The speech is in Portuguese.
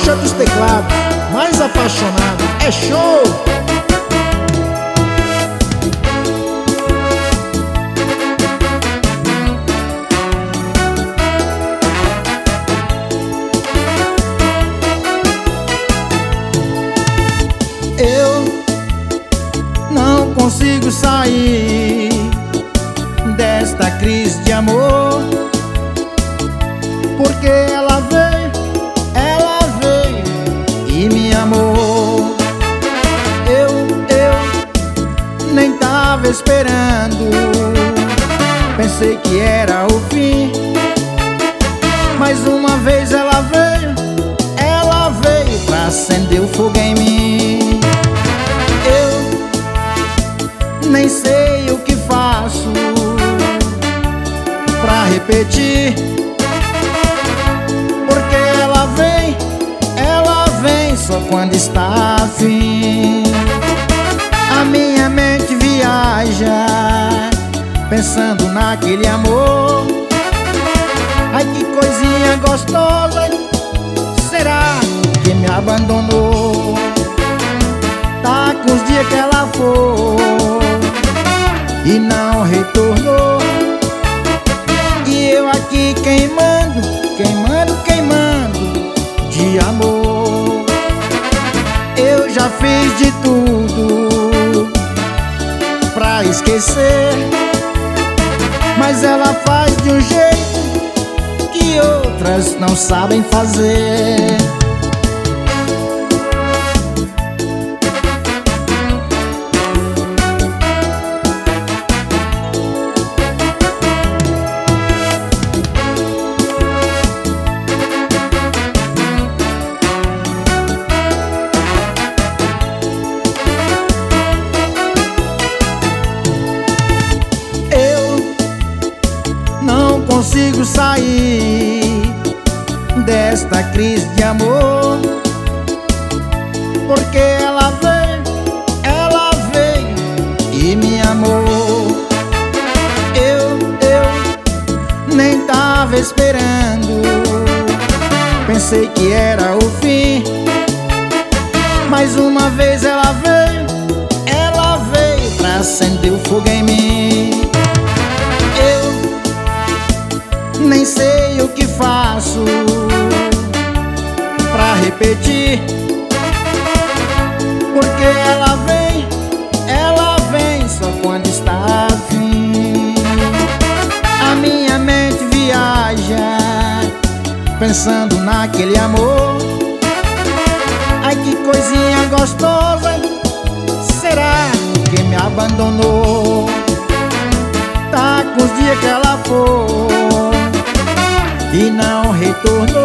Rocha dos Teclados, mais apaixonado, é show! Eu não consigo sair desta crise de amor, porque ela veio e me amou. Eu nem tava esperando, pensei que era o fim, mas uma vez ela veio pra acender o fogo em mim. Eu nem sei o que faço pra repetir, porque ela vem só quando está afim. A minha mente viaja pensando naquele amor. Ai, que coisinha gostosa, será que me abandonou? Tá com os dias que ela foi e não retornou, e eu aqui queimando de amor. Eu já fiz de tudo pra esquecer, mas ela faz de um jeito que outras não sabem fazer. Consigo sair desta crise de amor, porque ela veio e me amou. Eu nem tava esperando, pensei que era o fim, mas uma vez ela veio pra acender o fogo em mim. Nem sei o que faço pra repetir, porque ela vem só quando está afim. A minha mente viaja pensando naquele amor. Ai, que coisinha gostosa, será que me abandonou? Tá com os dias que ela foi e não retornou,